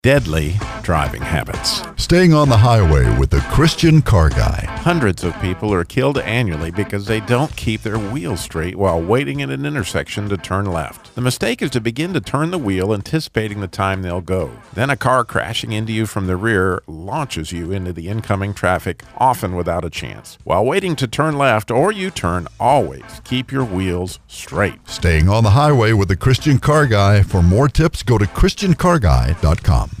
Deadly driving habits. Staying on the highway with the Christian Car Guy. Hundreds of people are killed annually because they don't keep their wheels straight while waiting at an intersection to turn left. The mistake is to begin to turn the wheel anticipating the time they'll go. Then a car crashing into you from the rear launches you into the incoming traffic, often without a chance. While waiting to turn left or U-turn, always keep your wheels straight. Staying on the highway with the Christian Car Guy. For more tips, go to ChristianCarGuy.com.